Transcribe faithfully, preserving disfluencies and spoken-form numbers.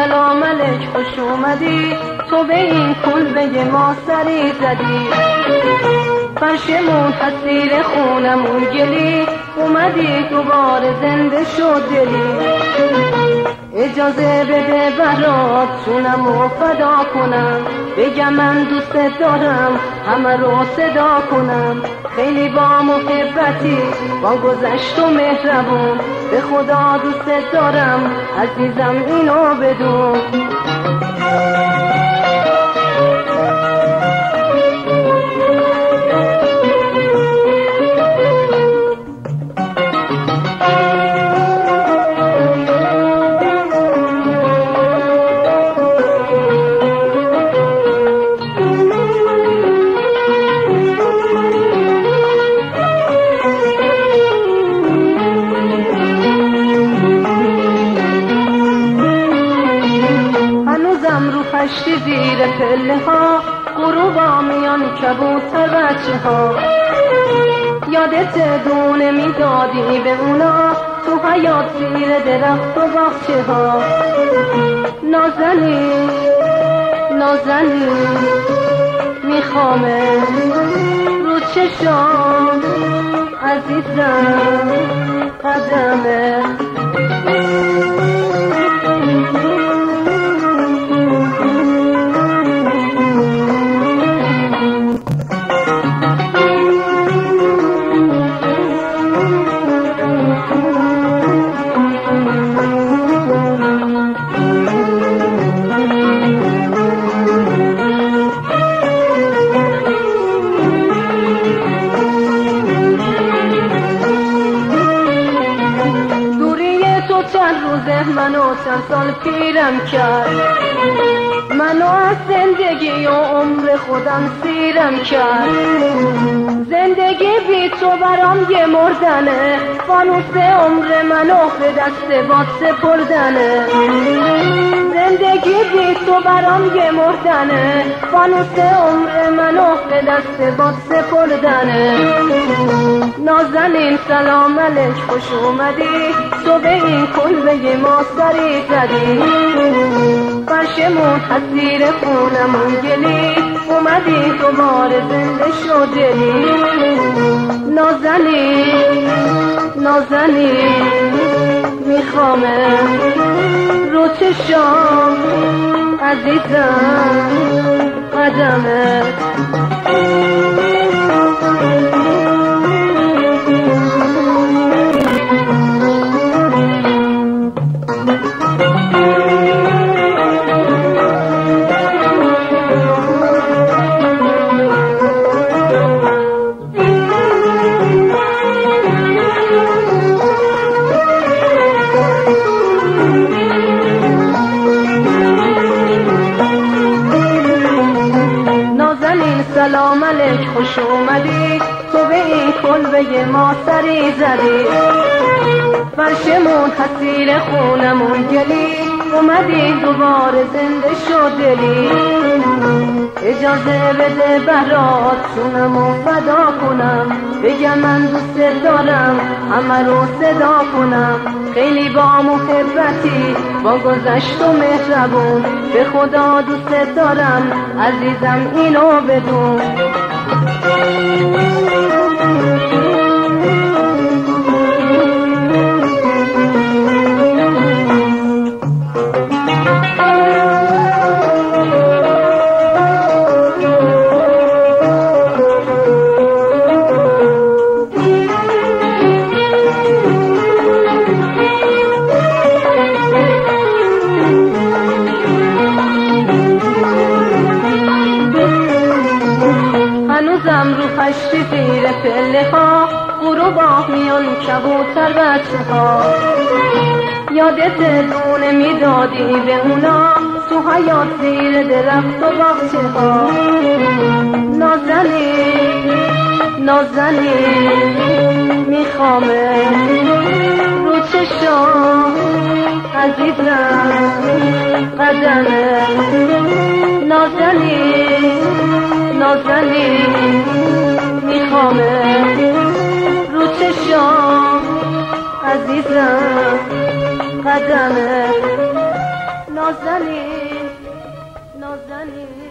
سلام علیک خوش اومدی، تو به این کلبه ما سری زدی. فرشمون حسیر خونمون گلی، اومدی دوباره زنده شد دلی. اجازه بده برات جونمو فدا کنم، بگم من دوست دارم همه رو صدا کنم. خیلی با محبتی با گذشت و مهربون، به خدا دوست دارم عزیزم اینو بدون. پشتی زیر پله ها غروبا میان کبوتر بچه ها. یادت دونه میدادی به اونا، تو حیات زیر درخت و باغچه ها. نازنی نازنی میخوامه رو چشام، عزیزم قدمه. چند روزه منو چند سال پیرم کرد، منو از زندگی و عمر خودم سیرم کرد. زندگی بی تو برام یه مردنه، فانوس عمر منو به دست باد سپردنه. زندگی بی تو برام یه مردنه، فانوس عمر منو به دست باد سپردنه. نازنین سلام علیک خوش اومدی، تو به این کلبه ما سری زدی. فرشمون حسیر خونمون گلی، اومدی دوباره زنده شد دلی. نازنین نازنین میخوامه رو چشام، عزیزم قدمه. سلام علیک خوش اومدی، تو به این کلبه ما سری زدی. فرشمون حسیر خونمون گلی، اومدی دوباره زنده شد دلی. اجازه بده برات جونمو فدا کنم، بگم من دوست دارم همه رو صدا کنم. خیلی با محبتی با گذشت و مهربون، به خدا دوست دارم عزیزم اینو بدون. هنوزم رو پشتی زیر پله ها غروبا میان کبوتر بچه ها. یادت دونه میدادی به اونا، تو حیات زیر درخت و باغچه ها. نازنین نازنین میخوامه رو چشام، عزیزم قدمه. نازنین نازنین میخوامه رو چشام، عزیزم قدمه. نازنین نازنین